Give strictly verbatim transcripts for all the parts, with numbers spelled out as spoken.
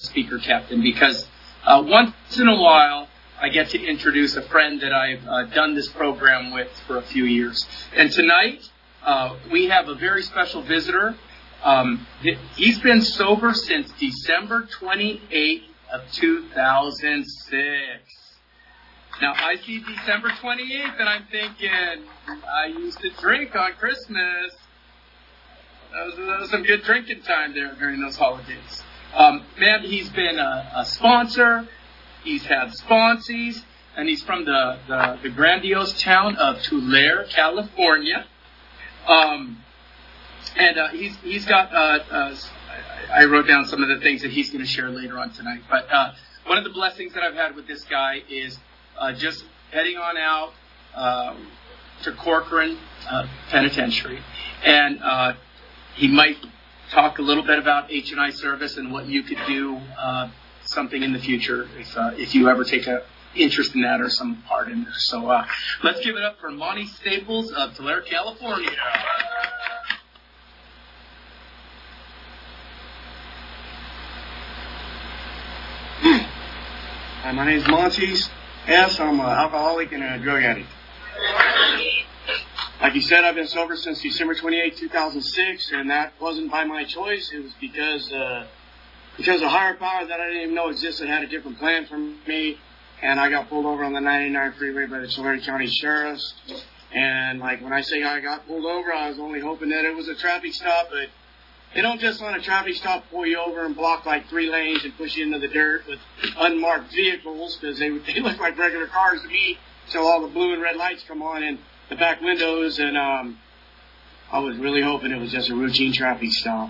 speaker, Captain, because uh, once in a while I get to introduce a friend that I've uh, done this program with for a few years. And tonight uh, we have a very special visitor. Um, he's been sober since December twenty-eighth of two thousand six. Now, I see December twenty-eighth, and I'm thinking, I used to drink on Christmas. That was, that was some good drinking time there during those holidays. Um, man, he's been a, a sponsor. He's had sponsees, and he's from the, the, the grandiose town of Tulare, California. Um, and uh, he's he's got, uh, uh, I wrote down some of the things that he's going to share later on tonight. But uh, one of the blessings that I've had with this guy is Uh, just heading on out uh, to Corcoran uh, Penitentiary. And uh, he might talk a little bit about H and I service and what you could do uh, something in the future if uh, if you ever take an interest in that or some part in there. So uh, let's give it up for Monty Staples of Tulare, California. Hi, my name is Monty. Yes, I'm an alcoholic and a drug addict. Like you said, I've been sober since December twenty-eighth, two thousand six, and that wasn't by my choice. It was because uh, because a higher power that I didn't even know existed had a different plan for me, and I got pulled over on the ninety-nine freeway by the Tulare County Sheriffs. And like when I say I got pulled over, I was only hoping that it was a traffic stop, but they don't just on a traffic stop pull you over and block like three lanes and push you into the dirt with unmarked vehicles, because they, they look like regular cars to me until all the blue and red lights come on in the back windows. And um, I was really hoping it was just a routine traffic stop.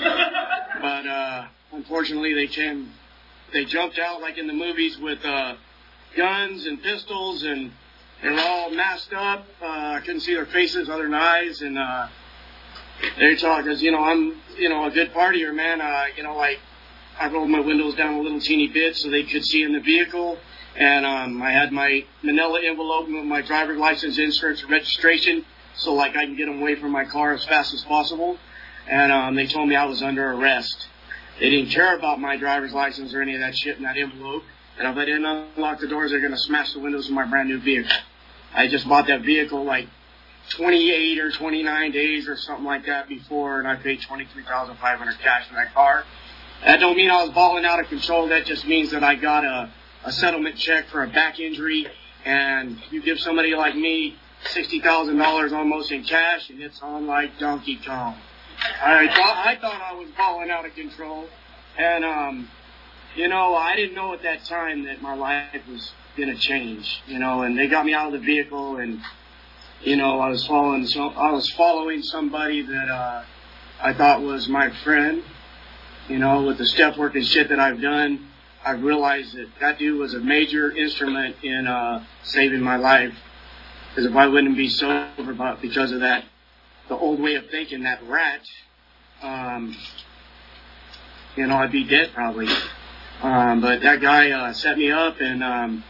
But uh, unfortunately, they came, they jumped out like in the movies with uh, guns and pistols, and they were all masked up. Uh, I couldn't see their faces other than eyes, and uh, they talk, because, you know, I'm, you know, a good partier, man. Uh, you know, like, I rolled my windows down a little teeny bit so they could see in the vehicle. And um, I had my manila envelope with my driver's license, insurance, and registration, so, like, I can get them away from my car as fast as possible. And um, they told me I was under arrest. They didn't care about my driver's license or any of that shit in that envelope. And if I didn't unlock the doors, they're going to smash the windows of my brand new vehicle. I just bought that vehicle, like, twenty-eight or twenty-nine days or something like that before, and I paid twenty-three thousand five hundred dollars cash for that car. That don't mean I was balling out of control. That just means that I got a, a settlement check for a back injury, and you give somebody like me sixty thousand dollars almost in cash, and it's on like Donkey Kong. I thought, I thought I was balling out of control, and, um, you know, I didn't know at that time that my life was going to change, you know, and they got me out of the vehicle, and you know, I was following so I was following somebody that uh, I thought was my friend. You know, with the step work and shit that I've done, I've realized that that dude was a major instrument in uh, saving my life. Because if I wouldn't be sober, but because of that, the old way of thinking, that rat, um, you know, I'd be dead probably. Um, but that guy uh, set me up, and um,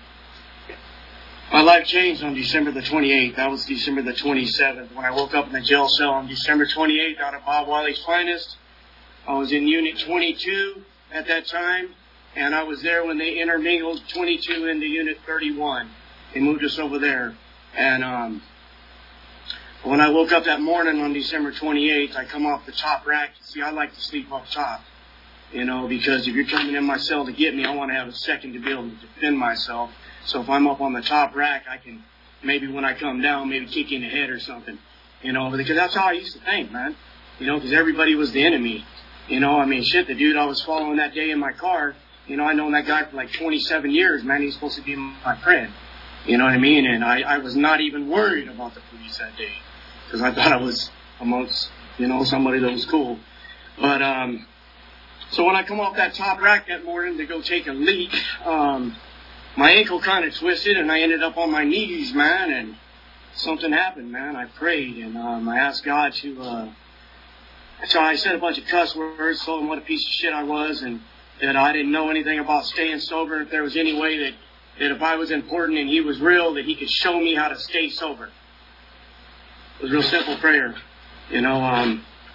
my life changed on December the twenty-eighth. That was December the twenty-seventh. When I woke up in the jail cell on December twenty-eighth out of Bob Wiley's Finest. I was in Unit twenty-two at that time, and I was there when they intermingled twenty-two into Unit thirty-one. They moved us over there. And um, when I woke up that morning on December twenty-eighth, I come off the top rack. See, I like to sleep up top, you know, because if you're coming in my cell to get me, I want to have a second to be able to defend myself. So if I'm up on the top rack, I can maybe when I come down, maybe kick you in the head or something, you know, because that's how I used to think, man, you know, because everybody was the enemy, you know, I mean, shit, the dude I was following that day in my car, you know, I known that guy for like twenty-seven years, man, he's supposed to be my friend, you know what I mean, and I, I was not even worried about the police that day, because I thought I was amongst, you know, somebody that was cool, but, um, so when I come off that top rack that morning to go take a leak, um, my ankle kind of twisted, and I ended up on my knees, man, and something happened, man. I prayed, and um, I asked God to, uh, so I said a bunch of cuss words, told him what a piece of shit I was, and that I didn't know anything about staying sober, if there was any way that, that if I was important and he was real, that he could show me how to stay sober. It was a real simple prayer, you know, um,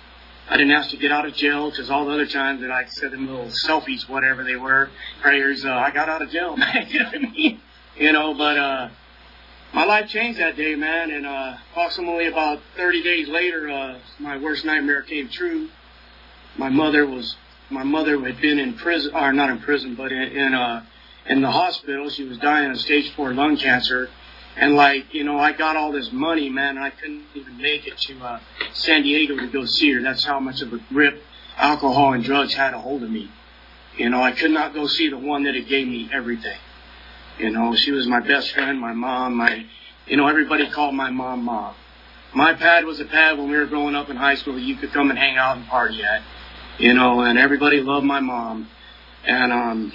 I didn't ask to get out of jail because all the other times that I said them little selfies, whatever they were, prayers, uh, I got out of jail, man. You know what I mean? You know, but uh, my life changed that day, man. And uh, approximately about thirty days later, uh, my worst nightmare came true. My mother was, my mother had been in prison, or not in prison, but in in, uh, in the hospital. She was dying of stage four lung cancer. And, like, you know, I got all this money, man, and I couldn't even make it to uh, San Diego to go see her. That's how much of a grip alcohol and drugs had a hold of me. You know, I could not go see the one that had gave me everything. You know, she was my best friend, my mom, my, you know, everybody called my mom, Mom. My pad was a pad when we were growing up in high school that you could come and hang out and party at. You know, and everybody loved my mom. And, um...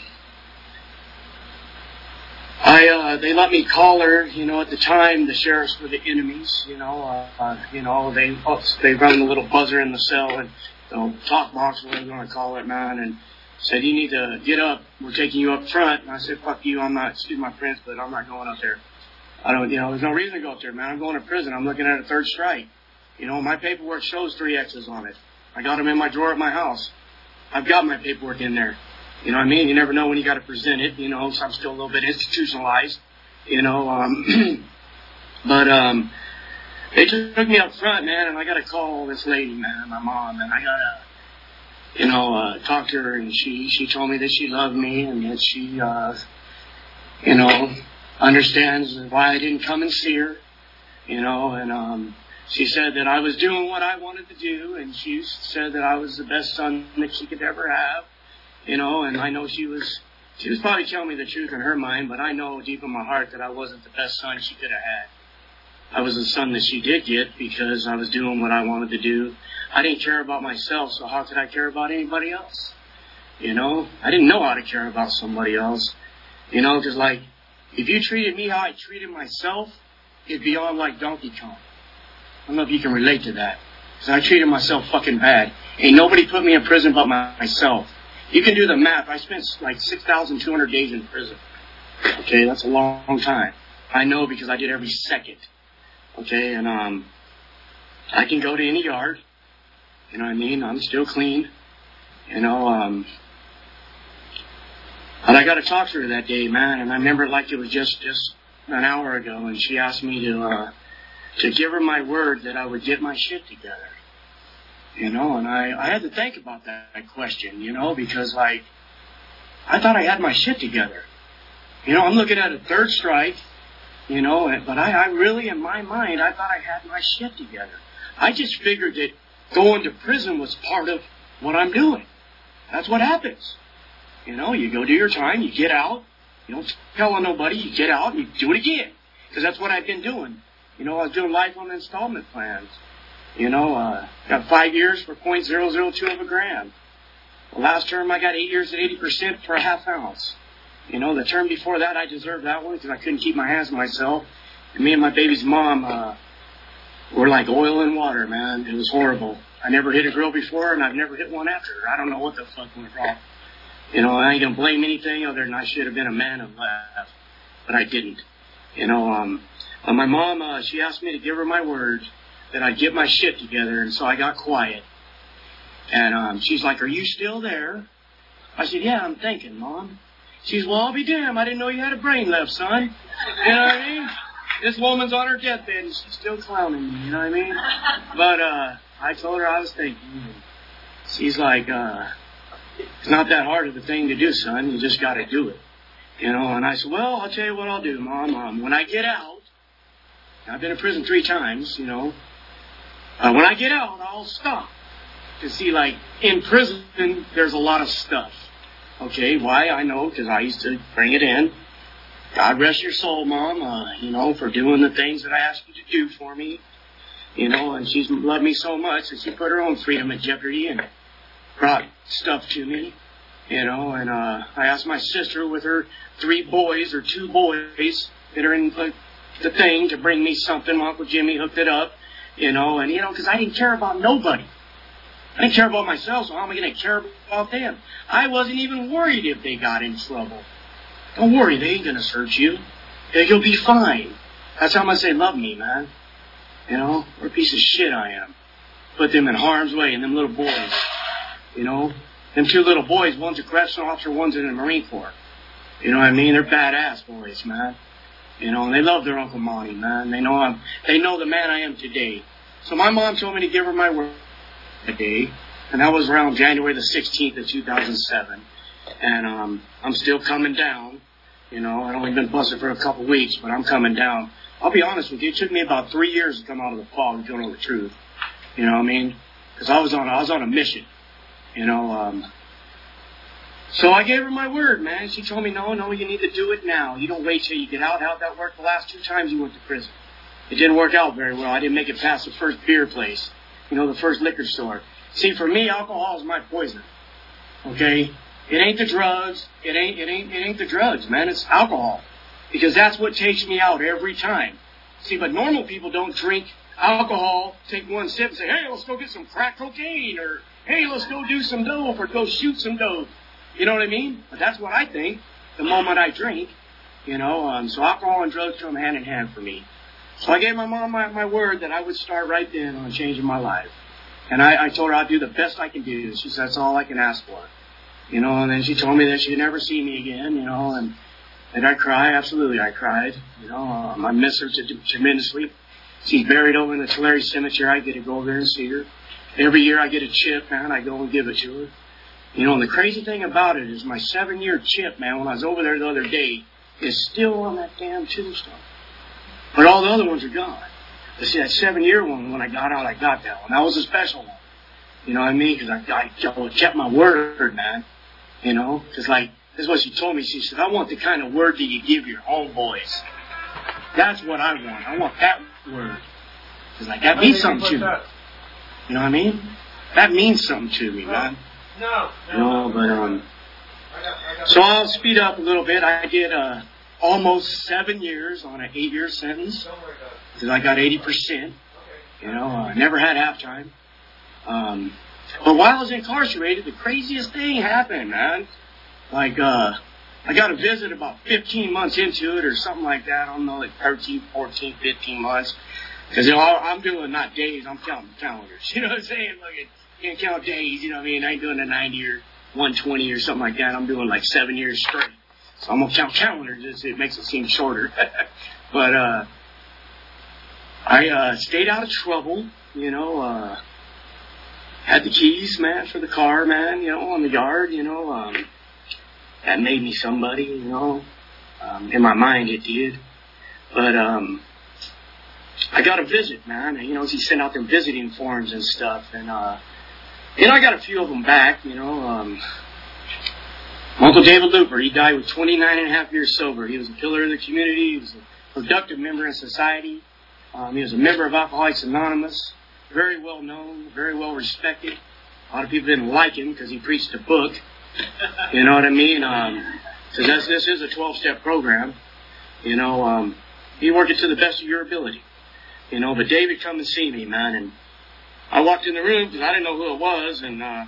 I, uh, they let me call her, you know, at the time, the sheriffs were the enemies, you know, uh, uh, you know, they, they run the little buzzer in the cell and, you know, talk box, whatever you want to call it, man, and said, you need to get up, we're taking you up front, and I said, fuck you, I'm not, excuse my friends, but I'm not going up there. I don't, you know, there's no reason to go up there, man, I'm going to prison, I'm looking at a third strike. You know, my paperwork shows three X's on it. I got them in my drawer at my house. I've got my paperwork in there. You know what I mean? You never know when you got to present it, you know, so I'm still a little bit institutionalized, you know. Um, but um, they took me up front, man, and I got to call this lady, man, my mom, and I got to, you know, uh, talk to her, and she, she told me that she loved me and that she, uh, you know, understands why I didn't come and see her, you know, and um, she said that I was doing what I wanted to do, and she said that I was the best son that she could ever have. You know, and I know she was, she was probably telling me the truth in her mind, but I know deep in my heart that I wasn't the best son she could have had. I was the son that she did get because I was doing what I wanted to do. I didn't care about myself, so how could I care about anybody else? You know, I didn't know how to care about somebody else. You know, because like, if you treated me how I treated myself, it'd be on like Donkey Kong. I don't know if you can relate to that. Because I treated myself fucking bad. Ain't nobody put me in prison but my, myself. You can do the math. I spent like six thousand two hundred days in prison. Okay, that's a long time. I know because I did every second. Okay, and um, I can go to any yard. You know what I mean? I'm still clean. You know, um, and I got to talk to her that day, man. And I remember it like it was just, just an hour ago. And she asked me to uh, to give her my word that I would get my shit together. You know, and I, I had to think about that, that question, you know, because, like, I thought I had my shit together. You know, I'm looking at a third strike, you know, and, but I, I really, in my mind, I thought I had my shit together. I just figured that going to prison was part of what I'm doing. That's what happens. You know, you go do your time, you get out, you don't tell on nobody, you get out, and you do it again. Because that's what I've been doing. You know, I was doing life on installment plans. You know, uh, got five years for point zero zero two of a gram. The last term I got eight years at eighty percent for a half ounce. You know, the term before that I deserved that one because I couldn't keep my hands to myself. And me and my baby's mom uh, were like oil and water, man. It was horrible. I never hit a girl before and I've never hit one after her. I don't know what the fuck went wrong. You know, I ain't gonna blame anything other than I should have been a man and left. But I didn't. You know, um, uh, my mom, uh, she asked me to give her my word that I'd get my shit together, and so I got quiet. And um, she's like, are you still there? I said, yeah, I'm thinking, Mom. She's, well, I'll be damned. I didn't know you had a brain left, son. You know what I mean? This woman's on her deathbed, and she's still clowning me, you know what I mean? But uh, I told her I was thinking. She's like, uh, it's not that hard of a thing to do, son. You just got to do it. You know, and I said, well, I'll tell you what I'll do, Mom. Um, when I get out, I've been in prison three times, you know. Uh, when I get out, I'll stop. To see, like, in prison, there's a lot of stuff. Okay, why? I know, because I used to bring it in. God rest your soul, Mom, uh, you know, for doing the things that I asked you to do for me. You know, and she's loved me so much that she put her own freedom at jeopardy and brought stuff to me. You know, and uh, I asked my sister with her three boys, or two boys, that are in the, the thing, to bring me something. My Uncle Jimmy hooked it up. You know, and, you know, because I didn't care about nobody. I didn't care about myself, so how am I going to care about them? I wasn't even worried if they got in trouble. Don't worry, they ain't going to search you. You'll be fine. That's how much they love me, man. You know, what a piece of shit I am. put them in harm's way, and them little boys, you know, them two little boys, one's a correctional officer, one's in the Marine Corps. You know what I mean? They're badass boys, man. You know, and they love their Uncle Monty, man. They know I'm, they know the man I am today. So my mom told me to give her my word today, and that was around January the sixteenth of two thousand seven. And um, I'm still coming down. You know, I've only been busted for a couple weeks, but I'm coming down. I'll be honest with you, it took me about three years to come out of the fog, if you don't know the truth. You know what I mean? Because I was on, I was on a mission. You know, um, so I gave her my word, man. She told me, no, no, you need to do it now. You don't wait till you get out. How'd that work the last two times you went to prison? It didn't work out very well. I didn't make it past the first beer place, you know, the first liquor store. See, for me, alcohol is my poison. Okay? It ain't the drugs. It ain't, it ain't, it ain't the drugs, man. It's alcohol. Because that's what takes me out every time. See, but normal people don't drink alcohol, take one sip and say, hey, let's go get some crack cocaine, or hey, let's go do some dope, or go shoot some dope. You know what I mean? But that's what I think the moment I drink. You know, um, so alcohol and drugs come hand in hand for me. So I gave my mom my, my word that I would start right then on changing my life. And I, I told her I'd do the best I can do. She said, that's all I can ask for. You know, and then she told me that she'd never see me again, you know, and did I cry? Absolutely, I cried. You know, um, I miss her t- tremendously. She's buried over in the Tulare Cemetery. I get to go over there and see her. Every year I get a chip, man. I go and give it to her. You know, and the crazy thing about it is my seven-year chip, man, when I was over there the other day, is still on that damn tombstone. But all the other ones are gone. But see, that seven-year one, when I got out, I got that one. That was a special one. You know what I mean? Because I, I kept my word, man. You know? Because, like, this is what she told me. She said, I want the kind of word that you give your homeboys. That's what I want. I want that word. Because, like, that means something to me. You know what I mean? That means something to me, man. No. You know, but, um... So I'll speed up a little bit. I did, uh, almost seven years on an eight-year sentence. Because I got eighty percent. You know, I never had halftime. Um, but while I was incarcerated, the craziest thing happened, man. Like, uh, I got a visit about fifteen months into it or something like that. I don't know, like thirteen, fourteen, fifteen months. Because, you know, I'm doing not days, I'm counting calendars. You know what I'm saying? Like, I can't count days, you know what I mean? I ain't doing a ninety or one twenty or something like that. I'm doing like seven years straight. So I'm going to count calendars. It makes it seem shorter. But, uh, I, uh, stayed out of trouble, you know, uh, had the keys, man, for the car, man, you know, on the yard, you know, um, that made me somebody, you know, um, in my mind it did. But, um, I got a visit, man, you know, he sent out them visiting forms and stuff, and, uh, you know, I got a few of them back, you know, um, Uncle David Looper, he died with twenty-nine and a half years sober. He was a pillar of the community. He was a productive member in society. Um, he was a member of Alcoholics Anonymous. Very well known, very well respected. A lot of people didn't like him because he preached a book. You know what I mean? Um, so that's, this is a twelve-step program. You know, um, you work it to the best of your ability. You know, but David come and see me, man, and I walked in the room because I didn't know who it was, and uh,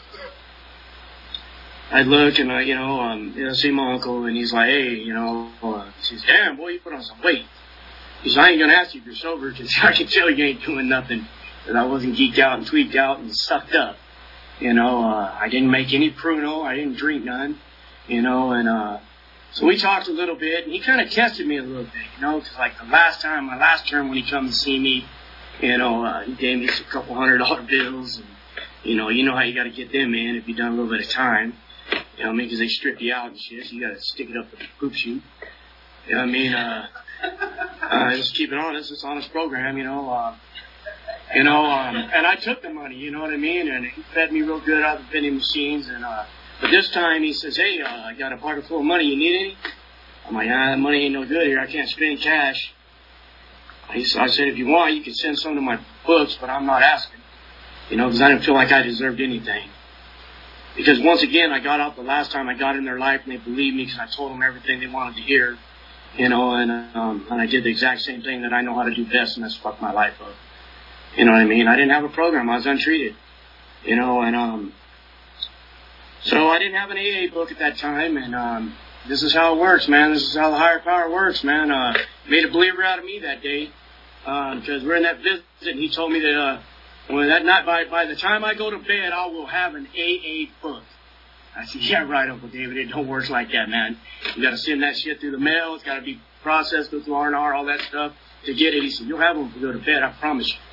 I look and, uh, you know, um, you know, see my uncle, and he's like, hey, you know, uh, he says, damn, boy, you put on some weight. He says, I ain't going to ask you if you're sober because I can tell you ain't doing nothing. That I wasn't geeked out and tweaked out and sucked up. You know, uh, I didn't make any pruno. I didn't drink none. You know, and uh, so we talked a little bit, and he kind of tested me a little bit, you know, because like the last time, my last term when he come to see me, you know, uh, he gave me a couple hundred dollar bills, and, you know, you know how you got to get them in if you've done a little bit of time. You know what I mean? Because they strip you out and shit, so you got to stick it up with the poop chute. You know what I mean? Uh, uh, just keep it honest. It's an honest program, you know. Uh, you know, um, and I took the money, you know what I mean? And he fed me real good out of the vending machines. And uh, but this time he says, hey, uh, I got a pocket full of money. You need any? I'm like, ah, that money ain't no good here. I can't spend cash. He, I said, if you want, you can send some to my books, but I'm not asking. You know, because I didn't feel like I deserved anything. Because once again, I got out the last time I got in their life, and they believed me because I told them everything they wanted to hear. You know, and um, and I did the exact same thing that I know how to do best, and that's fuck my life up. You know what I mean? I didn't have a program. I was untreated. You know, and um, so I didn't have an A A book at that time, and um, this is how it works, man. This is how the higher power works, man. Uh, made a believer out of me that day because uh, we're in that visit, and he told me that uh, Well, that night, by, by the time I go to bed, I will have an A A book. I said, yeah, right, Uncle David. It don't work like that, man. You got to send that shit through the mail. It's got to be processed, go through R and R, all that stuff to get it. He said, you'll have them when you go to bed, I promise you.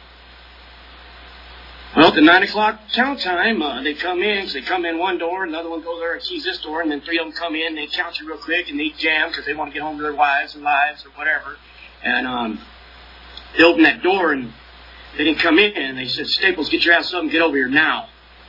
Well, at the nine o'clock count time, uh, they come in. So they come in one door, another one goes there and keys this door, and then three of them come in. They count you real quick, and they jam because they want to get home to their wives and lives or whatever. And um, they open that door, and they didn't come in. And they said, Staples, get your ass up and get over here now.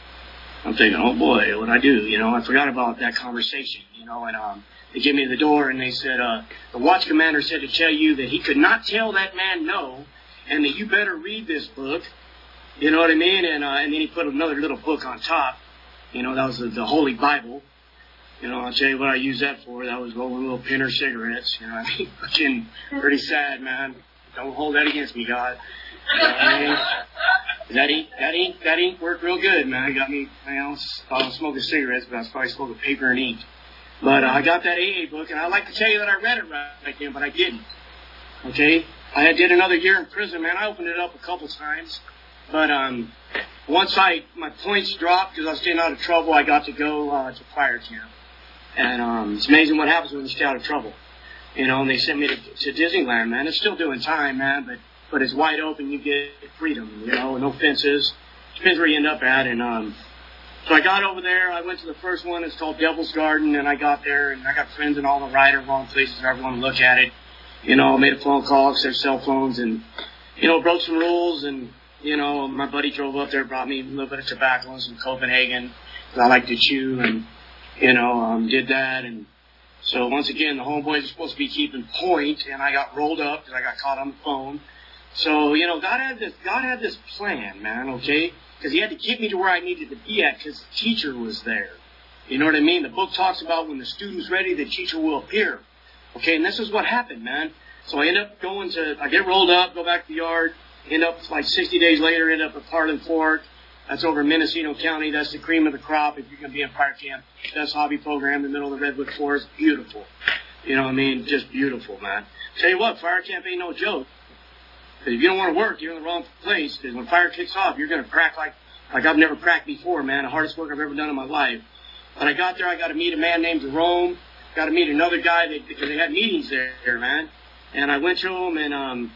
I'm thinking, oh boy, what'd I do? You know, I forgot about that conversation, you know, and um, they give me the door and they said, uh, the watch commander said to tell you that he could not tell that man no, and that you better read this book, you know what I mean? And uh, and then he put another little book on top, you know, that was the, the Holy Bible. You know, I'll tell you what I used that for. That was rolling little Pinner cigarettes, you know what I mean? Fucking pretty sad, man. Don't hold that against me, God. You know what I mean? That ink, that ink, that ink worked real good, man. It got me, you know, I was smoking cigarettes, but I was probably smoking paper and ink. But uh, I got that A A book, and I'd like to tell you that I read it right then, but I didn't. Okay? I did another year in prison, man. I opened it up a couple times. But um, once I my points dropped because I was staying out of trouble, I got to go uh, to fire camp. And um, it's amazing what happens when you stay out of trouble. You know, and they sent me to, to Disneyland, man. It's still doing time, man, but but it's wide open. You get freedom, you know, no fences. Depends where you end up at. And um, so I got over there. I went to the first one. It's called Devil's Garden. And I got there, and I got friends in all the right or wrong places. I want to look at it. You know, made a phone call because there's cell phones, and, you know, broke some rules. And, you know, my buddy drove up there, brought me a little bit of tobacco and some Copenhagen because I like to chew, and, you know, um, did that. And so once again, the homeboys are supposed to be keeping point, and I got rolled up because I got caught on the phone. So, you know, God had this, God had this plan, man, okay? Because he had to get me to where I needed to be at because the teacher was there. You know what I mean? The book talks about when the student's ready, the teacher will appear. Okay, and this is what happened, man. So I end up going to, I get rolled up, go back to the yard, end up like sixty days later, end up at Parlin Fort. That's over in Mendocino County. That's the cream of the crop if you're going to be in fire camp. That's hobby program in the middle of the Redwood Forest. Beautiful. You know what I mean? Just beautiful, man. Tell you what, fire camp ain't no joke. Because if you don't want to work, you're in the wrong place. Because when fire kicks off, you're going to crack like like I've never cracked before, man. The hardest work I've ever done in my life. But I got there, I got to meet a man named Jerome. Got to meet another guy that, because they had meetings there, man. And I went to him, and um,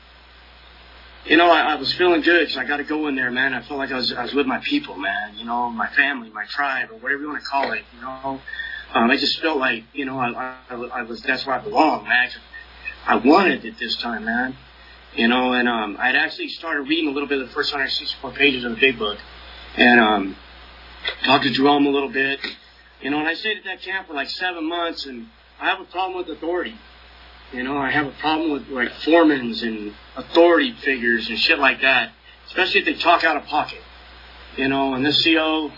you know, I, I was feeling good because I got to go in there, man. I felt like I was I was with my people, man. You know, my family, my tribe, or whatever you want to call it. You know, um, I just felt like, you know, I, I, I was that's where I belong, man. I wanted it this time, man. You know, and um, I'd actually started reading a little bit of the first one hundred sixty-four pages of the big book, and um, talked to Jerome a little bit. You know, and I stayed at that camp for like seven months, and I have a problem with authority. You know, I have a problem with like foremans and authority figures and shit like that, especially if they talk out of pocket. You know, and this C O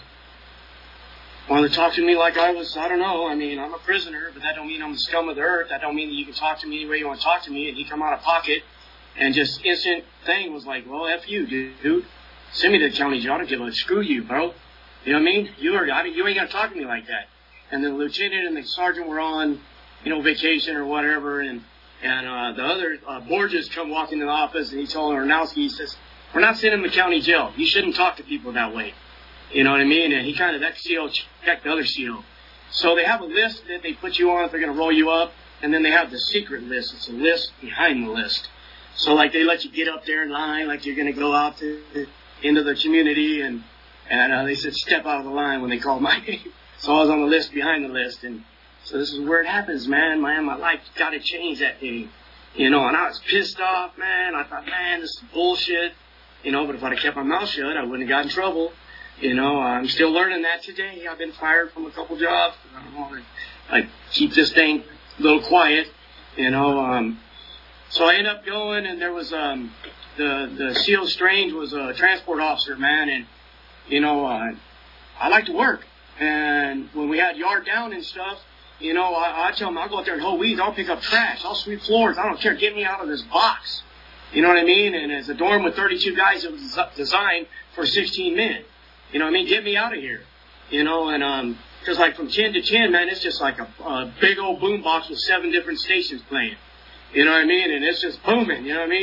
wanted to talk to me like I was, I don't know, I mean, I'm a prisoner, but that don't mean I'm the scum of the earth. That don't mean that you can talk to me any way you want to talk to me, and he come out of pocket. And just instant thing was like, well, F you, dude. Send me to the county jail. I don't give a screw you, bro. You know what I mean? You are, I mean, you ain't gonna talk to me like that. And the lieutenant and the sergeant were on, you know, vacation or whatever, and and uh, the other uh, Borges come walking in the office, and he told Arnowski, he says, "We're not sending him to county jail. You shouldn't talk to people that way." You know what I mean? And he kind of that C O checked the other C O. So they have a list that they put you on if they're gonna roll you up, and then they have the secret list. It's a list behind the list. So, like, they let you get up there in line like you're going to go out to into the community, and and uh, they said step out of the line when they called my name. So I was on the list behind the list, and so this is where it happens, man. Man, my life got to change that day, you know, and I was pissed off, man. I thought, man, this is bullshit, you know, but if I'd have kept my mouth shut, I wouldn't have got in trouble. You know, I'm still learning that today. I've been fired from a couple jobs. I don't know, I keep this thing a little quiet, you know, um... So I ended up going, and there was um, the the C O Strange was a transport officer, man, and you know uh, I like to work. And when we had yard down and stuff, you know, I, I tell him I'll go out there and hoe weeds, I'll pick up trash, I'll sweep floors, I don't care, get me out of this box. You know what I mean? And as a dorm with thirty-two guys, it was designed for sixteen men. You know what I mean? Get me out of here. You know, and um, because like from ten to ten, man, it's just like a, a big old boom box with seven different stations playing. You know what I mean? And it's just booming, you know what I mean?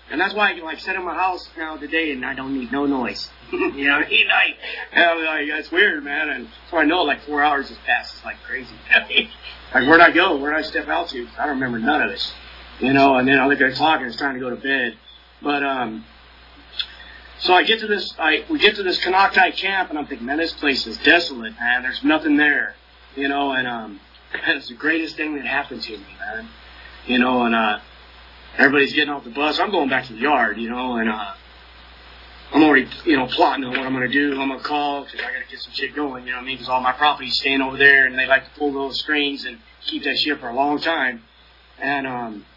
And that's why I can, like, sit in my house now today and I don't need no noise. You know, at night. And I'm like, that's weird, man. And so I know, like, four hours has passed. It's like crazy. Like, where'd I go? Where'd I step out to? I don't remember none of this. You know, and then I look at the clock and it's time to go to bed. But, um, so I get to this, I, we get to this Konocti camp and I'm thinking, man, this place is desolate, man. There's nothing there. You know, and, um, it's the greatest thing that happened to me, man. You know, and, uh, everybody's getting off the bus. I'm going back to the yard, you know, and, uh, I'm already, you know, plotting on what I'm going to do. I'm going to call because I got to get some shit going, you know what I mean? Because all my property's staying over there and they like to pull those strings and keep that shit for a long time. And, um,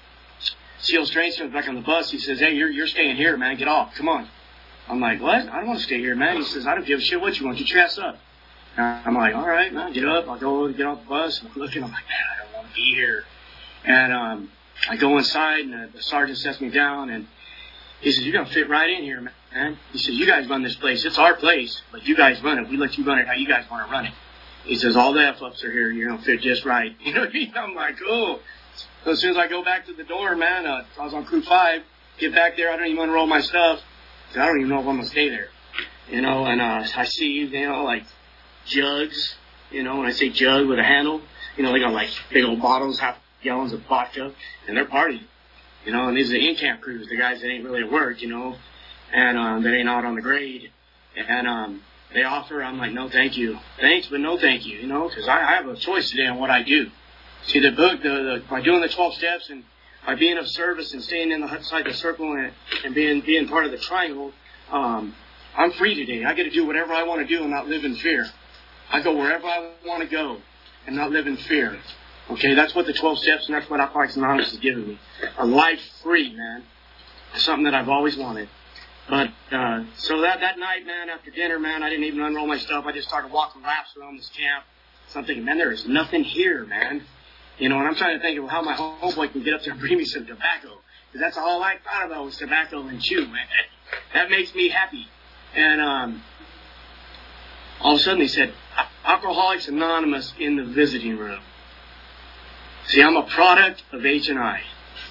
C O Strange comes back on the bus. He says, hey, you're, you're staying here, man. Get off. Come on. I'm like, what? I don't want to stay here, man. He says, I don't give a shit what you want. Get your ass up. And I'm like, all right, man, get up. I'll go get off the bus. And I'm looking. I'm like, man, I don't want to be here. And, um, I go inside, and the, the sergeant sets me down, and he says, you're going to fit right in here, man. He says, you guys run this place. It's our place, but you guys run it. We let you run it how you guys want to run it. He says, all the F-ups are here. You're going to fit just right. You know what I mean? I'm like, oh. So as soon as I go back to the door, man, uh, I was on crew five, get back there, I don't even unroll my stuff. I don't even know if I'm going to stay there. You know, and uh, I see, you know, like jugs, you know, when I say jug with a handle, you know, they got like big old bottles, half gallons of vodka, and they're partying, you know, and these are the in-camp crews, the guys that ain't really at work, you know, and um, that ain't out on the grade, and um, they offer, I'm like, no, thank you, thanks, but no, thank you, you know, because I, I have a choice today on what I do. See, the book, the, the by doing the twelve steps and by being of service and staying in the inside the circle and, and being being part of the triangle, um, I'm free today. I get to do whatever I want to do and not live in fear. I go wherever I want to go and not live in fear. Okay, that's what the twelve steps and that's what Alcoholics Anonymous has given me. A life free, man. Something that I've always wanted. But, uh, so that, that night, man, after dinner, man, I didn't even unroll my stuff. I just started walking laps around this camp. So I'm thinking, man, there is nothing here, man. You know, and I'm trying to think of how my homeboy can get up there and bring me some tobacco. Because that's all I thought about was tobacco and chew, man. That makes me happy. And, um, all of a sudden they said, Alcoholics Anonymous in the visiting room. See, I'm a product of H and I.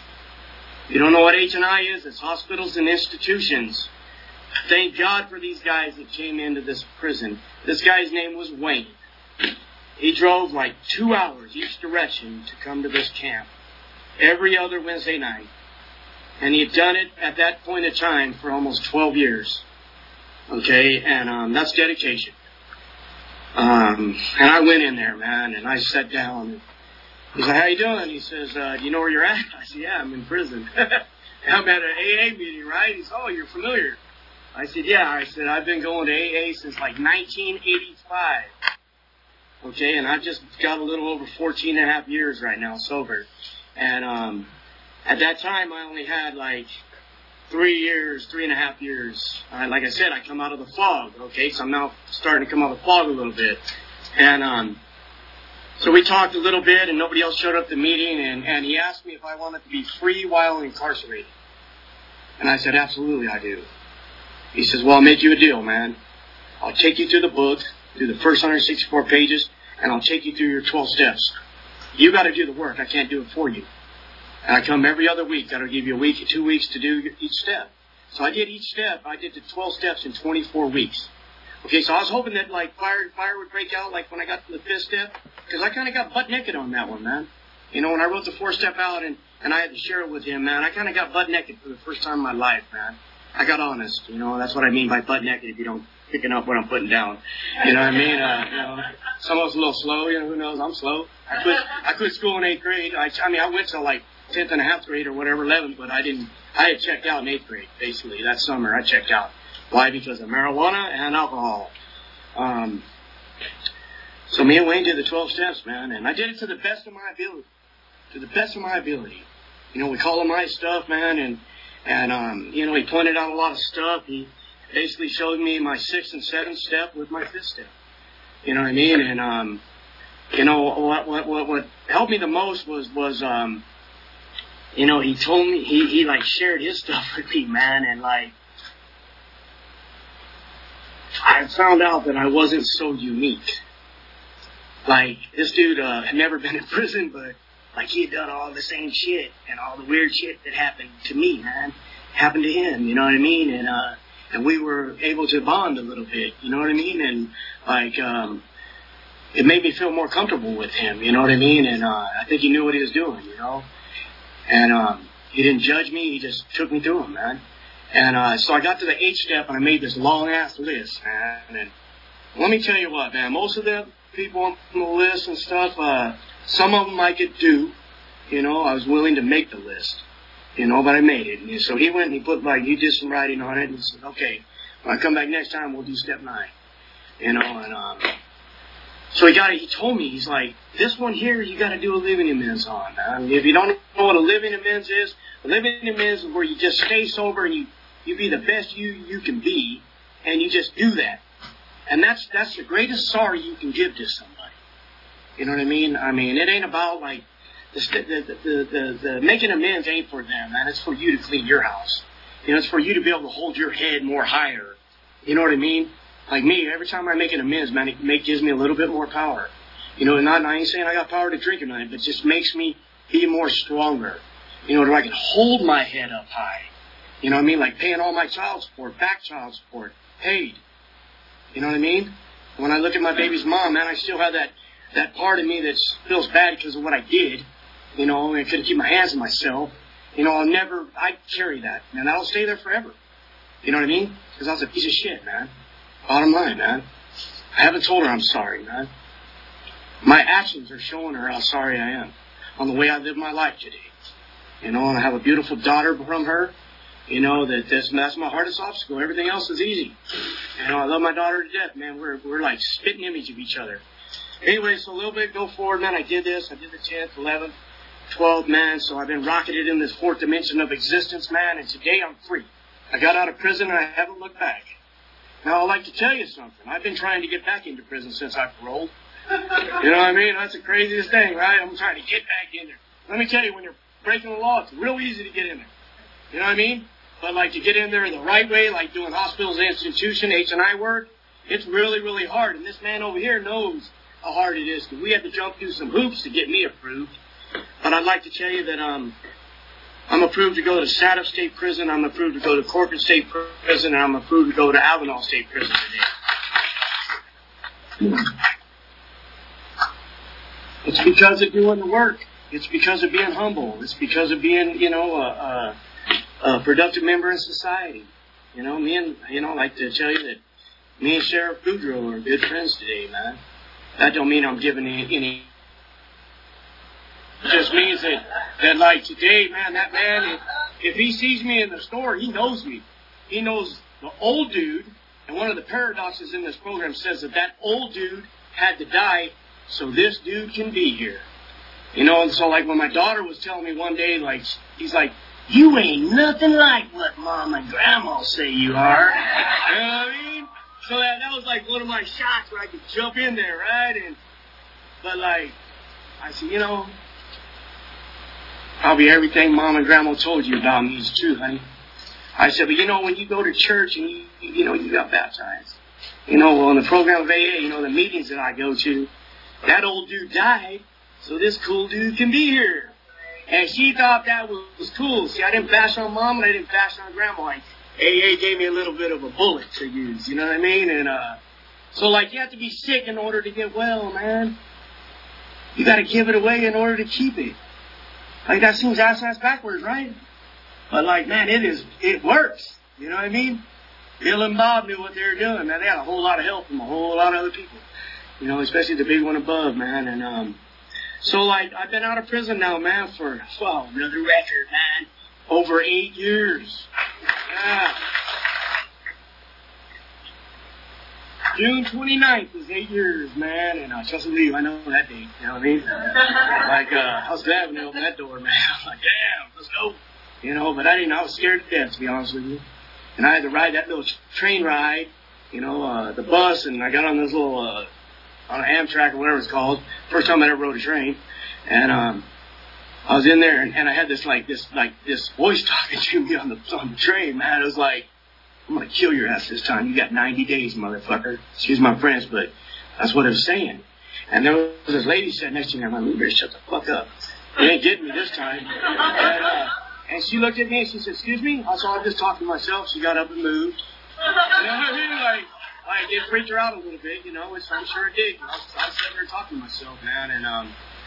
You don't know what H and I is? It's hospitals and institutions. Thank God for these guys that came into this prison. This guy's name was Wayne. He drove like two hours each direction to come to this camp every other Wednesday night. And he had done it at that point in time for almost twelve years. Okay, and um, that's dedication. Um, and I went in there, man, and I sat down. And he's like, how you doing? He says, uh, do you know where you're at? I said, yeah, I'm in prison. I'm at an A A meeting, right? He said, oh, you're familiar. I said, yeah. I said, I've been going to A A since like nineteen eighty-five. Okay, and I've just got a little over fourteen and a half years right now sober. And um, at that time, I only had like three years, three and a half years. Uh, like I said, I come out of the fog, okay? So I'm now starting to come out of the fog a little bit. And um, so we talked a little bit, and nobody else showed up at the meeting, and, and he asked me if I wanted to be free while incarcerated. And I said, absolutely, I do. He says, well, I'll make you a deal, man. I'll take you through the book, through the first one hundred sixty-four pages, and I'll take you through your twelve steps. You got to do the work. I can't do it for you. And I come every other week. That'll give you a week, two weeks to do each step. So I did each step. I did the twelve steps in twenty-four weeks. Okay, so I was hoping that like fire fire would break out like when I got to the fifth step, because I kind of got butt naked on that one, man. You know, when I wrote the four step out and, and I had to share it with him, man, I kind of got butt naked for the first time in my life, man. I got honest, you know. That's what I mean by butt naked. If you don't picking up what I'm putting down, you know what I mean? Uh, you know, some of us a little slow. You know, who knows? I'm slow. I quit. I quit school in eighth grade. I, I mean, I went to like tenth and a half grade or whatever, eleventh, but I didn't. I had checked out in eighth grade basically that summer. I checked out. Why? Because of marijuana and alcohol. Um, so me and Wayne did the twelve steps, man, and I did it to the best of my ability. To the best of my ability. You know, we colonized stuff, man, and and um, you know, he pointed out a lot of stuff. He basically showed me my sixth and seventh step with my fifth step. You know what I mean? And um, you know what what what what helped me the most was was um, you know, he told me he he like shared his stuff with me, man, and like I found out that I wasn't so unique. Like this dude uh, had never been in prison, but like he had done all the same shit and all the weird shit that happened to me, man. happened to him, you know what I mean? And, uh, and we were able to bond a little bit, you know what I mean? And, like, um, it made me feel more comfortable with him, you know what I mean? And, uh, I think he knew what he was doing, you know? And, um, he didn't judge me, he just took me through him, man. And, uh, so I got to the eighth step and I made this long-ass list, man. And let me tell you what, man, most of the people on the list and stuff, uh, some of them I could do, you know, I was willing to make the list, you know, but I made it. And so he went and he put, like, he did some writing on it and he said, okay, when I come back next time, we'll do step nine, you know, and, um, so he got it, he told me, he's like, this one here, you got to do a living amends on, man. If you don't know what a living amends is, a living amends is where you just stay sober and you, you be the best you, you can be, and you just do that. And that's, that's the greatest sorry you can give to somebody. You know what I mean? I mean, it ain't about, like, the, the, the, the, the making amends ain't for them, man. It's for you to clean your house. You know, it's for you to be able to hold your head more higher. You know what I mean? Like me, every time I make an amends, man, it make, gives me a little bit more power. You know, and not, I ain't saying I got power to drink or nothing, but it just makes me be more stronger. You know, where I can hold my head up high. You know what I mean? Like paying all my child support, back child support, paid. You know what I mean? When I look at my baby's mom, man, I still have that, that part of me that feels bad because of what I did. You know, and I couldn't keep my hands on myself. You know, I'll never, I carry that, and that'll stay there forever. You know what I mean? Because I was a piece of shit, man. Bottom line, man. I haven't told her I'm sorry, man. My actions are showing her how sorry I am on the way I live my life today. You know, and I have a beautiful daughter from her. You know, that that's, that's my hardest obstacle. Everything else is easy. You know, I love my daughter to death, man. We're, we're like spitting image of each other. Anyway, so a little bit go forward, man. I did this. I did the tenth, eleventh, twelfth, man. So I've been rocketed in this fourth dimension of existence, man. And today I'm free. I got out of prison and I haven't looked back. Now, I'd like to tell you something. I've been trying to get back into prison since I paroled. You know what I mean? That's the craziest thing, right? I'm trying to get back in there. Let me tell you, when you're breaking the law, it's real easy to get in there. You know what I mean? But, like, to get in there the right way, like doing hospitals, institution, H and I work, it's really, really hard. And this man over here knows how hard it is, because we had to jump through some hoops to get me approved. But I'd like to tell you that um, I'm approved to go to Saddle State Prison, I'm approved to go to Corcoran State Prison, and I'm approved to go to Avenal State Prison today. It's because of doing the work. It's because of being humble. It's because of being, you know, a, a, a productive member in society. You know, me and, you know, I like to tell you that me and Sheriff Boudreaux are good friends today, man. That don't mean I'm giving any, any it just means that, that, like, today, man, that man, if, if he sees me in the store, he knows me. He knows the old dude, and one of the paradoxes in this program says that that old dude had to die so this dude can be here. You know, and so, like, when my daughter was telling me one day, like, he's like, you ain't nothing like what Mom and Grandma say you are. You know what I mean? So that, that was, like, one of my shots where I could jump in there, right? And, but, like, I said, you know, probably everything Mom and Grandma told you about me is true, honey. I said, but, you know, when you go to church and, you, you know, you got baptized, you know, on the program of A A, you know, the meetings that I go to, that old dude died, so this cool dude can be here. And she thought that was, was cool. See, I didn't bash on Mom and I didn't bash on Grandma. Like, A A gave me a little bit of a bullet to use, you know what I mean? And, uh, so, like, you have to be sick in order to get well, man. You got to give it away in order to keep it. Like, that seems ass-ass backwards, right? But, like, man, it is, it works. You know what I mean? Bill and Bob knew what they were doing, man. They had a whole lot of help from a whole lot of other people. You know, especially the big one above, man. And, um, so, like, I've been out of prison now, man, for, well, another record, man, over eight years. Yeah. June twenty-ninth is eight years, man, and uh, just believe I know that date, you know what I mean? Like, uh, I was glad when they opened that door, man. I was like, damn, let's go. You know, but I didn't, I was scared to death, to be honest with you. And I had to ride that little train ride, you know, uh, the bus, and I got on this little, uh, on an Amtrak or whatever it's called. First time I ever rode a train. And, um, I was in there and, and I had this, like, this, like, this voice talking to me on the, on the train, man. It was like, I'm gonna kill your ass this time. You got ninety days, motherfucker. Excuse my French, but that's what it was saying. And there was this lady sitting next to me. I'm like, you better shut the fuck up. You ain't getting me this time. And, uh, And she looked at me and she said, excuse me? I saw her just talking to myself. She got up and moved. You know what I mean? Like, like it freaked her out a little bit, you know, which I'm sure it did. I was, I was sitting there talking to myself, man. And um,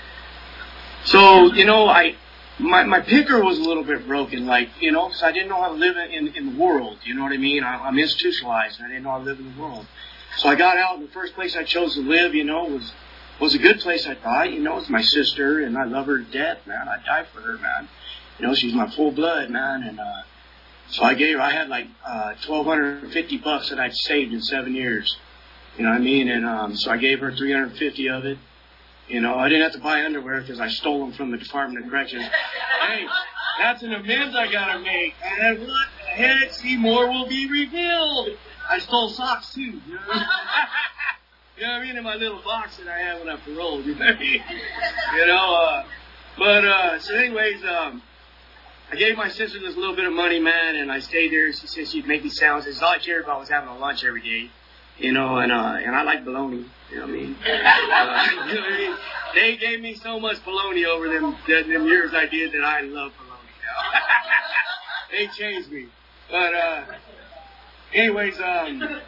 so, you know, I my my picker was a little bit broken, like, you know, because I didn't know how to live in, in the world. You know what I mean? I, I'm institutionalized, and I didn't know how to live in the world. So I got out, and the first place I chose to live, you know, was was a good place, I thought. You know, it's my sister, and I love her to death, man. I'd die for her, man. You know, she's my full blood, man. And uh, so I gave her, I had like uh, twelve fifty bucks that I'd saved in seven years. You know what I mean? And um, so I gave her three hundred fifty of it. You know, I didn't have to buy underwear because I stole them from the Department of Corrections. Hey, that's an amends I gotta make. And what the heck? See, more will be revealed. I stole socks too. You know, you know what I mean? In my little box that I have when I paroled. You know what I mean? You know, uh, but uh, so anyways, um, I gave my sister this little bit of money, man, and I stayed there. She said she'd make me sandwiches. All I cared about was having a lunch every day. You know, and uh, and I like bologna. You know what I mean? Uh, you know what I mean? They gave me so much bologna over them them years I did that I love bologna now. They changed me. But uh, anyways, um,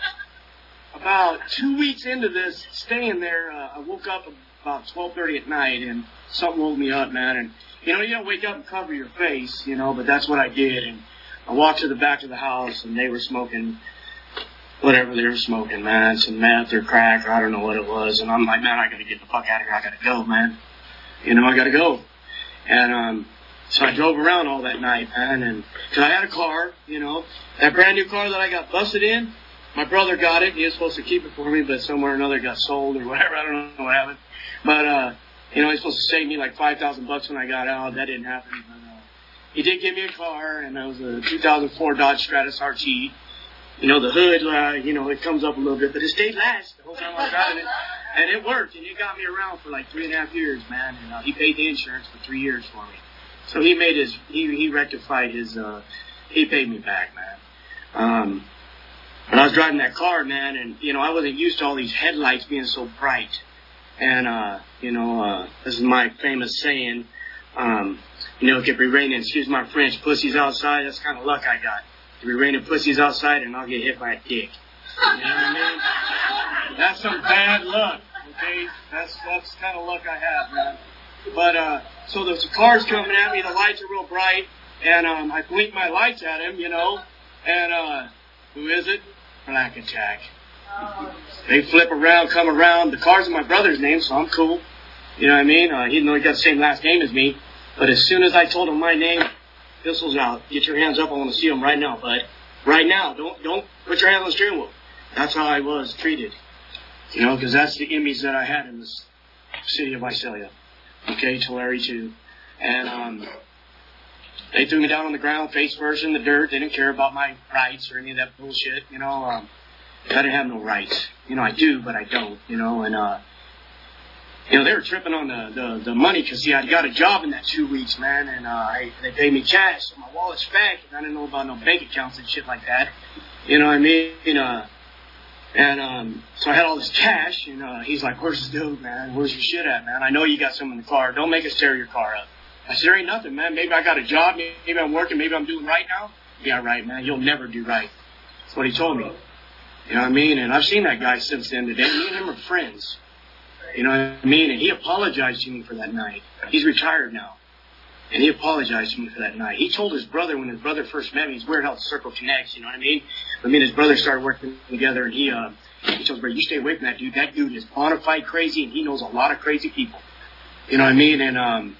about two weeks into this staying there, uh, I woke up about twelve thirty at night, and something woke me up, man. And you know, you don't wake up and cover your face, you know, but that's what I did. And I walked to the back of the house, and they were smoking whatever they were smoking, man, some meth or crack, or I don't know what it was. And I'm like, man, I gotta get the fuck out of here. I gotta go, man. You know, I gotta go. And um, so I drove around all that night, man, and because I had a car, you know, that brand new car that I got busted in. My brother got it. He was supposed to keep it for me, but somewhere or another it got sold or whatever. I don't know what happened. But uh, you know, he's supposed to save me like five thousand bucks when I got out. That didn't happen. But, uh, he did give me a car, and that was a two thousand four Dodge Stratus R T. You know, the hood, uh, you know, it comes up a little bit, but it stayed last the whole time I was driving it. And it worked, and it got me around for like three and a half years, man. And uh, he paid the insurance for three years for me. So he made his, he, he rectified his, uh, he paid me back, man. Um, but I was driving that car, man, and, you know, I wasn't used to all these headlights being so bright. And, uh, you know, uh, this is my famous saying, um, you know, it could be raining, excuse my French, pussies outside, that's the kind of luck I got. To be raining pussies outside and I'll get hit by a dick. You know what I mean? That's some bad luck, okay? That's that's the kind of luck I have, man. But, uh, so there's the cars coming at me, the lights are real bright, and um, I blink my lights at him, you know, and, uh, who is it? Black Attack. They flip around, come around. The car's in my brother's name, so I'm cool. You know what I mean? Uh, even though he got the same last name as me. But as soon as I told him my name, pistols out. Get your hands up. I want to see them right now, bud. Right now. Don't don't put your hands on the steering wheel. That's how I was treated. You know, because that's the image that I had in the city of Visalia. Okay, Tulare too. And um, they threw me down on the ground, face first in the dirt. They didn't care about my rights or any of that bullshit. You know, um, I didn't have no rights. You know, I do, but I don't. You know, and uh, you know, they were tripping on the, the, the money because, see, I got a job in that two weeks, man, and uh, I, they paid me cash, so my wallet's fat, and I didn't know about no bank accounts and shit like that. You know what I mean? And, uh, and um, so I had all this cash, and uh, he's like, where's the dude, man? Where's your shit at, man? I know you got some in the car. Don't make us tear your car up. I said, there ain't nothing, man. Maybe I got a job. Maybe I'm working. Maybe I'm doing right now. Yeah, right, man. You'll never do right. That's what he told me. You know what I mean? And I've seen that guy since then today. Me and him are friends. You know what I mean? And he apologized to me for that night. He's retired now. And he apologized to me for that night. He told his brother when his brother first met me, it's weird how the circle connects, you know what I mean? But me and his brother started working together, and he uh, he told his brother, you stay away from that dude. That dude is bona fide crazy, and he knows a lot of crazy people. You know what I mean? And um,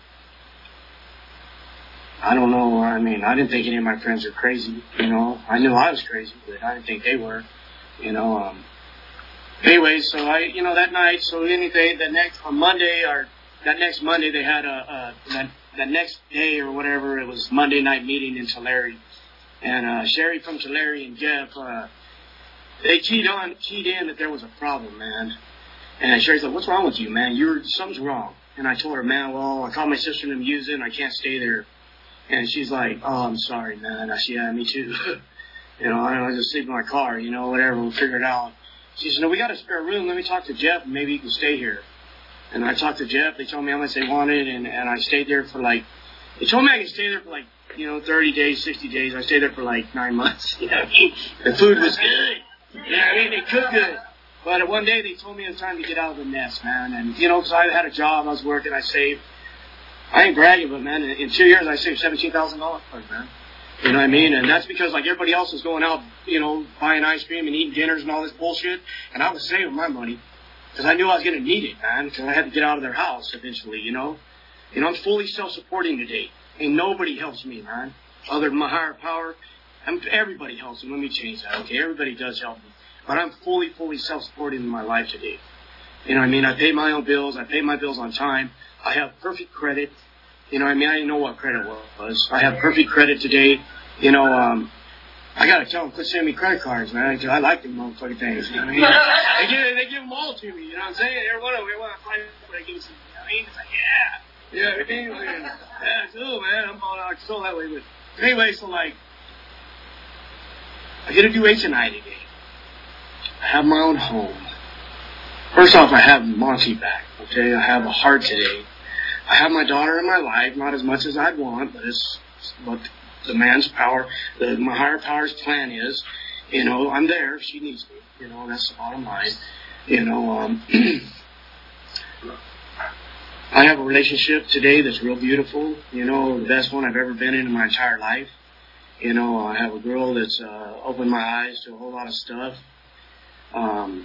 I don't know. I mean, I didn't think any of my friends were crazy, you know. I knew I was crazy, but I didn't think they were, you know. Um, Anyway, so I, you know, that night, so anything, the next, on Monday, or that next Monday, they had a, a that, that next day or whatever, it was Monday night meeting in Tulare. And uh, Sherry from Tulare and Jeff, uh, they keyed on, keyed in that there was a problem, man. And Sherry's like, what's wrong with you, man? You're, something's wrong. And I told her, man, well, I called my sister and use it, and I can't stay there. And she's like, oh, I'm sorry, man. I said, yeah, me too. You know, I was just sleeping in my car, you know, whatever, we'll figure it out. She said, no, we got a spare room. Let me talk to Jeff, and maybe you can stay here. And I talked to Jeff. They told me how much they wanted, and, and I stayed there for like, they told me I could stay there for like you know, thirty days, sixty days. I stayed there for like nine months. You know what I mean? The food was good. You know what I mean? They cooked good. But one day they told me it was time to get out of the nest, man. And, you know, because I had a job, I was working, I saved. I ain't bragging, but, man, in, in two years I saved seventeen thousand dollars, man. You know what I mean? And that's because, like, everybody else was going out, you know, buying ice cream and eating dinners and all this bullshit. And I was saving my money because I knew I was going to need it, man, because I had to get out of their house eventually, you know. You know, I'm fully self-supporting today. Ain't nobody helps me, man, other than my higher power. I'm, everybody helps me. Let me change that, okay? Everybody does help me. But I'm fully, fully self-supporting in my life today. You know what I mean? I pay my own bills. I pay my bills on time. I have perfect credit. You know what I mean? I didn't know what credit was. I have perfect credit today. You know, um, I got to tell them, quit sending me credit cards, man, because I like them motherfucking things. You know what I mean? they, give, they give them all to me. You know what I'm saying? Every one of them, every one of them, I give them some, you know what I mean? It's like, yeah. You know what I mean? Like, yeah, cool, man. I'm all out of control that way. But anyway, so, like, I get to do H and I today. I have my own home. First off, I have Monty back, okay? I have a heart today. I have my daughter in my life, not as much as I'd want, but it's what the man's power, the, my higher power's plan is. You know, I'm there if she needs me. You know, that's the bottom line. You know, um, I have a relationship today that's real beautiful. You know, the best one I've ever been in in my entire life. You know, I have a girl that's uh, opened my eyes to a whole lot of stuff. Um,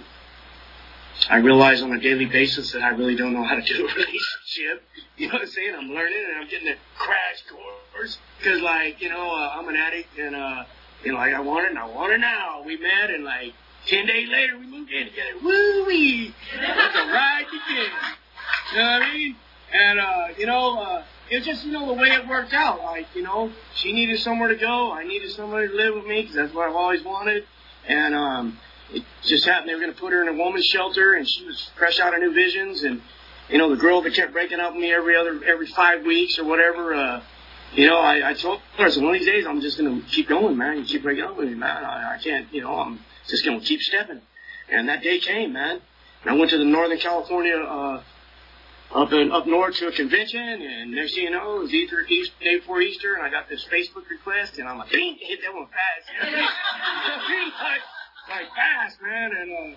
I realize on a daily basis that I really don't know how to do a relationship. You know what I'm saying? I'm learning and I'm getting a crash course. Because, like, you know, uh, I'm an addict and, uh, you know, like, I want it and I want it now. We met and, like, ten days later we moved in together. Woo-wee! That's a ride to get. You know what I mean? And, uh, you know, uh, it's just, you know, the way it worked out. Like, you know, she needed somewhere to go. I needed somebody to live with me because that's what I've always wanted. And, um... it just happened they were going to put her in a woman's shelter, and she was fresh out of New Visions. And, you know, the girl that kept breaking up with me every other, every five weeks or whatever, uh, you know, I, I told her, so one of these days I'm just going to keep going, man. You keep breaking up with me, man. I, I can't, you know, I'm just going to keep stepping. And that day came, man. And I went to the Northern California, uh, up in, up north to a convention, and next thing you know, it was Easter, Easter, day before Easter, and I got this Facebook request, and I'm like, ding, hit that one fast. You know what I mean? like, like fast, man, and, uh,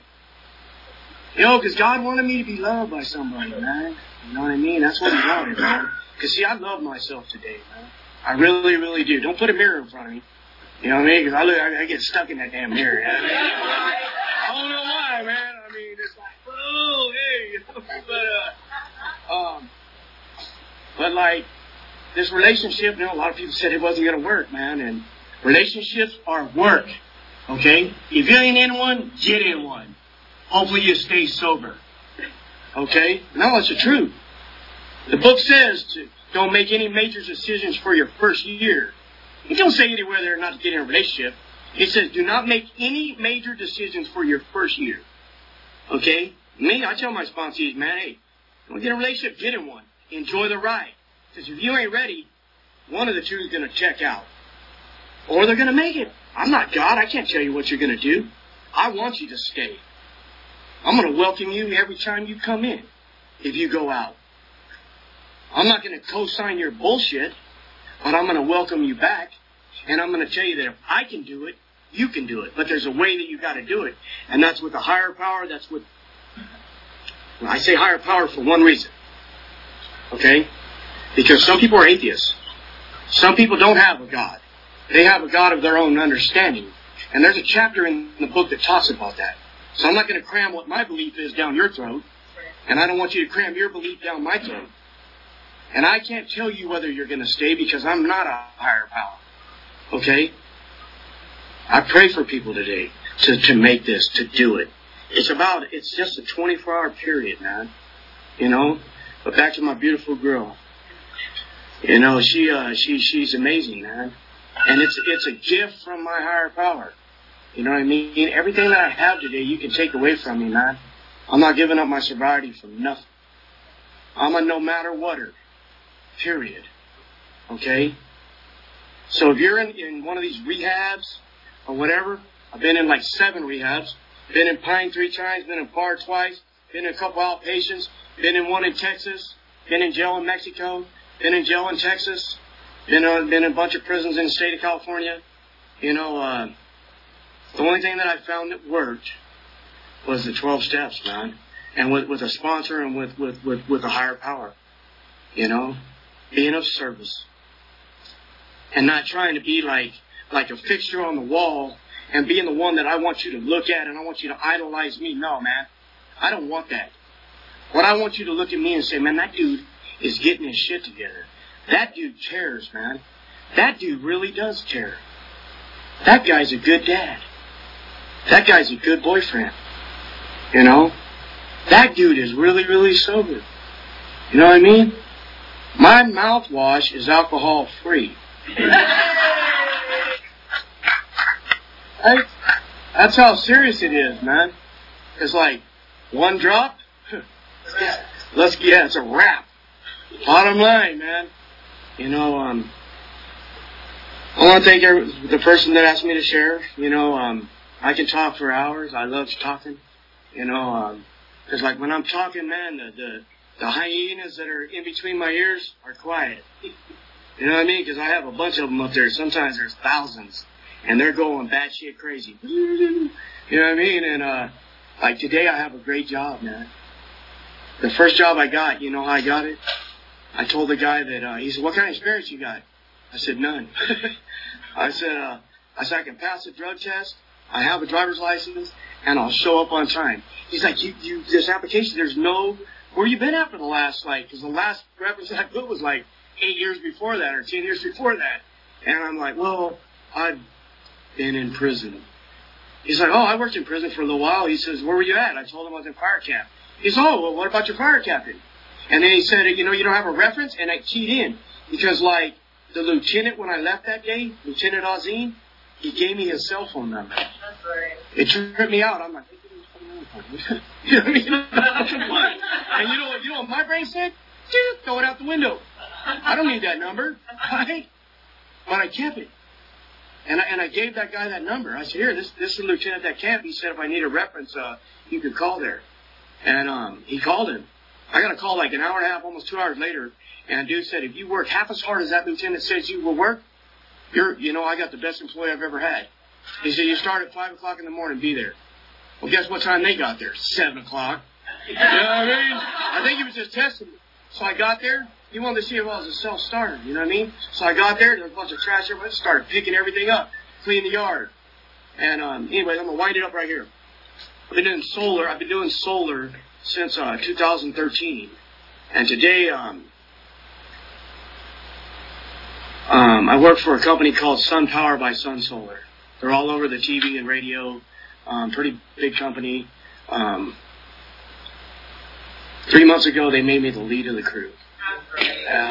you know, because God wanted me to be loved by somebody, man. You know what I mean? That's what He wanted, man. Because, see, I love myself today, man. I really, really do. Don't put a mirror in front of me. You know what I mean? Because I, look, I, I get stuck in that damn mirror. You know what I mean? I don't know why, man. I mean, it's like, oh, hey. You know? But, uh, um, but, like, this relationship, you know, a lot of people said it wasn't going to work, man. And relationships are work, okay? If you ain't in one, get in one. Hopefully you stay sober, okay? No, it's the truth. The book says to, don't make any major decisions for your first year. It don't say anywhere there not to get in a relationship. It says do not make any major decisions for your first year. Okay? Me, I tell my sponsees, man, hey, don't get in a relationship, get in one. Enjoy the ride. Because if you ain't ready, one of the two is going to check out. Or they're going to make it. I'm not God. I can't tell you what you're going to do. I want you to stay. I'm going to welcome you every time you come in if you go out. I'm not going to co-sign your bullshit, but I'm going to welcome you back, and I'm going to tell you that if I can do it, you can do it. But there's a way that you got to do it, and that's with the higher power. That's with, I say higher power for one reason, okay? Because some people are atheists. Some people don't have a God. They have a God of their own understanding, and there's a chapter in the book that talks about that. So I'm not going to cram what my belief is down your throat, and I don't want you to cram your belief down my throat. And I can't tell you whether you're going to stay because I'm not a higher power. Okay? I pray for people today to, to make this, to do it. It's about, it's just a twenty-four hour period, man. You know? But back to my beautiful girl. You know, she, uh, she, she's amazing, man. And it's, it's a gift from my higher power. You know what I mean? Everything that I have today, you can take away from me, man. I'm not giving up my sobriety for nothing. I'm a no matter whatter. Period. Okay? So if you're in, in one of these rehabs or whatever, I've been in like seven rehabs, been in Pine three times, been in Bar twice, been in a couple outpatients, been in one in Texas, been in jail in Mexico, been in jail in Texas. Been, uh, been in a bunch of prisons in the state of California. You know, uh, the only thing that I found that worked was the twelve steps, man. And with, with a sponsor and with, with, with, with a higher power. You know, being of service. And not trying to be like, like a fixture on the wall and being the one that I want you to look at and I want you to idolize me. No, man. I don't want that. What I want you to look at me and say, man, that dude is getting his shit together. That dude cares, man. That dude really does care. That guy's a good dad. That guy's a good boyfriend. You know? That dude is really, really sober. You know what I mean? My mouthwash is alcohol free. I, that's how serious it is, man. It's like one drop. Yeah, let's yeah, it's a wrap. Bottom line, man. You know, um, I want to thank every, the person that asked me to share. You know, um, I can talk for hours. I love talking. You know, um, cause like when I'm talking, man, the, the the hyenas that are in between my ears are quiet. You know what I mean? Because I have a bunch of them up there. Sometimes there's thousands, and they're going batshit crazy. You know what I mean? And uh, like today, I have a great job, man. The first job I got, you know how I got it? I told the guy that, uh, he said, what kind of experience you got? I said, none. I said, uh, I said, I can pass a drug test, I have a driver's license, and I'll show up on time. He's like, you, you, this application, there's no, where you been at for the last, like, because the last reference I put was like eight years before that or ten years before that. And I'm like, well, I've been in prison. He's like, oh, I worked in prison for a little while. He says, where were you at? I told him I was in fire camp. He said, oh, well, what about your fire captain? And then he said, you know, you don't have a reference? And I keyed in. Because, like, the lieutenant, when I left that day, Lieutenant Azim, he gave me his cell phone number. That's right. It tripped me out. I'm like, you know what I mean? And you know what, you know what my brain said? Just throw it out the window. I don't need that number. Right? But I kept it. And I, and I gave that guy that number. I said, here, this, this is the lieutenant at camp. He said if I need a reference, uh, you could call there. And um, he called him. I got a call like an hour and a half, almost two hours later. And dude said, if you work half as hard as that lieutenant says you will work, you're, you know, I got the best employee I've ever had. He said, you start at five o'clock in the morning, be there. Well, guess what time they got there? seven o'clock. You know what I mean? I think he was just testing me. So I got there. He wanted to see if I was a self-starter. You know what I mean? So I got there. There was a bunch of trash everywhere. Started picking everything up. Clean the yard. And um, anyway, I'm going to wind it up right here. I've been doing solar. I've been doing solar since uh, two thousand thirteen. And today, um, um, I work for a company called Sun Power by Sun Solar. They're all over the T V and radio. Um, pretty big company. Um, three months ago, they made me the lead of the crew. Uh,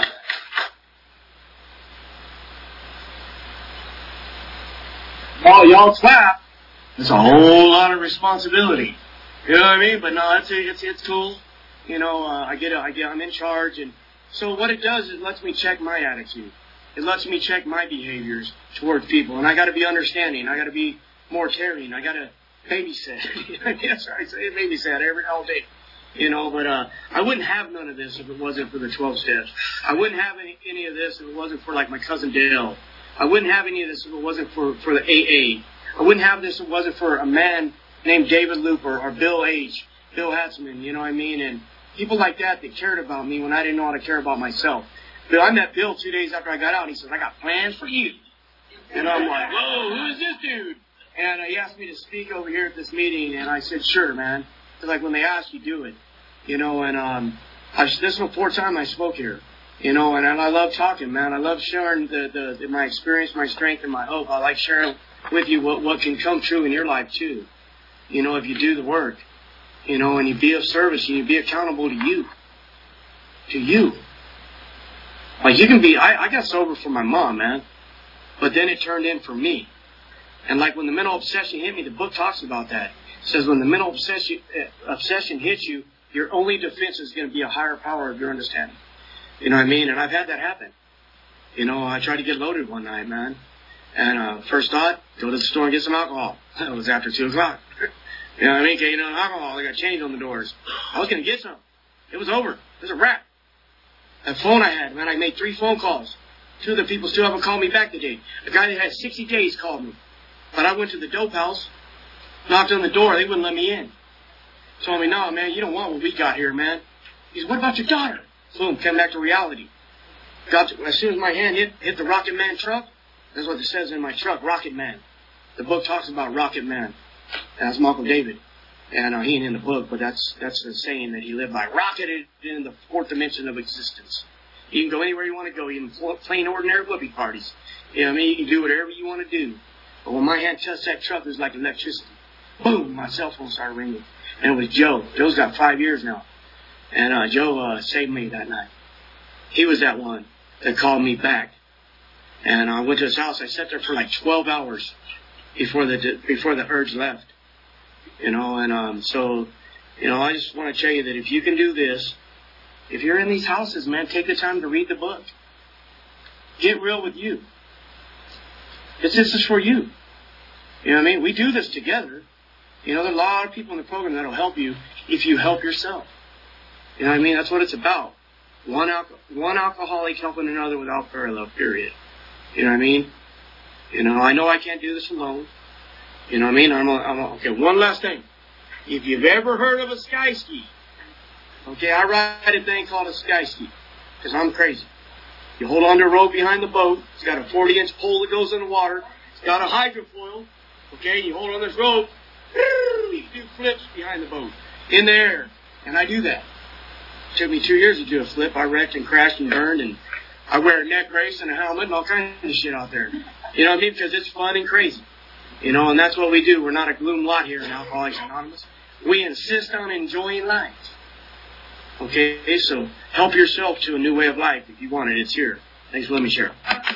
while y'all clap, it's a whole lot of responsibility. You know what I mean? But no, it's it's it's cool. You know, uh, I get a, I get I'm in charge, and so what it does is it lets me check my attitude. It lets me check my behaviors toward people, and I got to be understanding. I got to be more caring. I got to babysit. That's right. I say babysit every all day. You know, but uh, I wouldn't have none of this if it wasn't for the twelve steps. I wouldn't have any, any of this if it wasn't for like my cousin Dale. I wouldn't have any of this if it wasn't for for the A A. I wouldn't have this if it wasn't for a man named David Looper or Bill H. Bill Hatzman. You know what I mean? And people like that that cared about me when I didn't know how to care about myself. Bill, I met Bill two days after I got out, and he says, I got plans for you. And I'm like, whoa, who is this dude? And uh, he asked me to speak over here at this meeting, and I said, sure, man. Because, like, when they ask, you do it. You know, and um, I, this is the fourth time I spoke here. You know, and, and I love talking, man. I love sharing the, the, the my experience, my strength, and my hope. I like sharing with you what, what can come true in your life, too. You know, if you do the work. You know, and you be of service, and you be accountable to you. To you. Like, you can be, I, I got sober for my mom, man. But then it turned in for me. And like when the mental obsession hit me, the book talks about that. It says when the mental obsession, uh, obsession hits you, your only defense is going to be a higher power of your understanding. You know what I mean? And I've had that happen. You know, I tried to get loaded one night, man. And uh, first thought, go to the store and get some alcohol. It was after two o'clock. You know what I mean? You know, alcohol, they got change on the doors. I was going to get some. It was over. It was a wrap. That phone I had, man, I made three phone calls. Two other people still haven't called me back today. A guy that had sixty days called me. But I went to the dope house, knocked on the door. They wouldn't let me in. Told me, no, man, you don't want what we got here, man. He said, what about your daughter? Boom, came back to reality. Got to, as soon as my hand hit, hit the Rocket Man truck, that's what it says in my truck, Rocket Man. The book talks about Rocket Man. That's my Uncle David. And uh, he ain't in the book, but that's that's the saying that he lived by. Rocketed in the fourth dimension of existence. You can go anywhere you want to go, even plain ordinary whoopee parties. You know what I mean? You can do whatever you want to do. But when my hand touched that truck, it was like electricity. Boom, my cell phone started ringing. And it was Joe. Joe's got five years now. And uh, Joe uh, saved me that night. He was that one that called me back. And I went to his house. I sat there for like twelve hours before the before the urge left. You know, and um, so, you know, I just want to tell you that if you can do this, if you're in these houses, man, take the time to read the book. Get real with you. This, this is for you. You know what I mean? We do this together. You know, there are a lot of people in the program that will help you if you help yourself. You know what I mean? That's what it's about. One, alco- one alcoholic helping another without parallel, period. You know what I mean? You know, I know I can't do this alone. You know what I mean? I'm, a, I'm a, okay, one last thing. If you've ever heard of a sky ski, okay, I ride a thing called a sky ski because I'm crazy. You hold on to a rope behind the boat. It's got a forty-inch pole that goes in the water. It's got a hydrofoil. Okay, you hold on this rope. You do flips behind the boat in the air, and I do that. It took me two years to do a flip. I wrecked and crashed and burned, and I wear a neck brace and a helmet and all kinds of shit out there. You know what I mean? Because it's fun and crazy. You know, and that's what we do. We're not a gloom lot here in Alcoholics Anonymous. We insist on enjoying life. Okay, so help yourself to a new way of life if you want it. It's here. Thanks for letting me share.